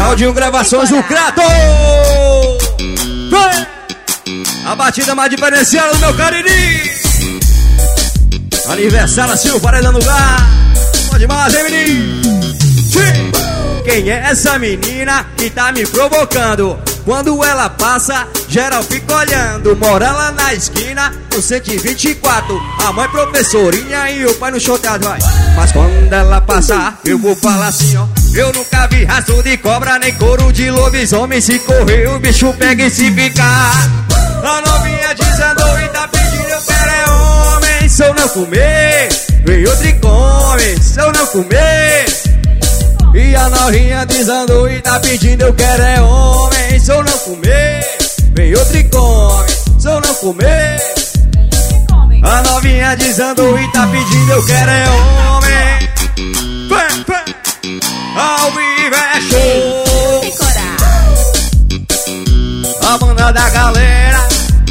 Claudinho Gravações, o Crato. A batida mais diferenciada do meu Cariri. Aniversário assim, o paredão no lugar. Bom demais, hein, menino? Quem é essa menina que tá me provocando? Quando ela passa, geral fica olhando. Mora lá na esquina, no 124. A mãe professorinha e o pai no choteado, vai. Mas quando ela passar, eu vou falar assim, ó. Eu nunca vi rastro de cobra, nem couro de lobisomem. Se correr, o bicho pega e se ficar. A novinha desandou e tá pedindo, eu quero é homem. Se eu não comer, vem outro e come. Se eu não comer. E a novinha desandou e tá pedindo, eu quero é homem. Se eu não comer, vem outro e come. Se eu não comer. A novinha desandou e tá pedindo, eu quero é homem. Ao vivo é show. A banda da galera.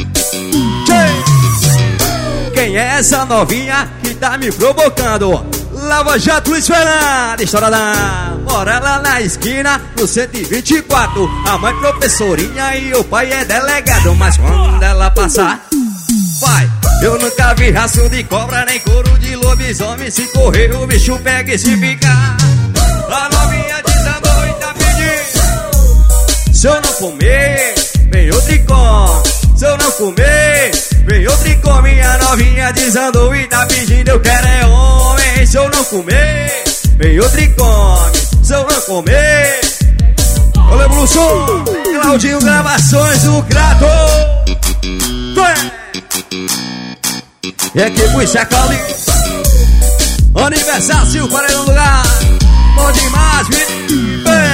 Quem é essa novinha que tá me provocando? Lava Jato Luiz Fernando, história da... Mora lá na esquina, no 124. A mãe professorinha e o pai é delegado. Mas quando ela passar, vai. Eu nunca vi rastro de cobra, nem couro de lobisomem. Se correr, o bicho pega e se ficar. A novinha desandou e tá pedindo. Se eu não comer, vem outro e come. Se eu não comer, vem outro e come. A novinha desandou e tá pedindo, eu quero é homem. Se eu não comer, vem outro e come. Se eu não comer. Olha o Bluson, Claudinho Gravações, o Crato. E aqui puxa a Claudinho. Aniversário, Silvio, paredão do lugar. Bom demais, menino.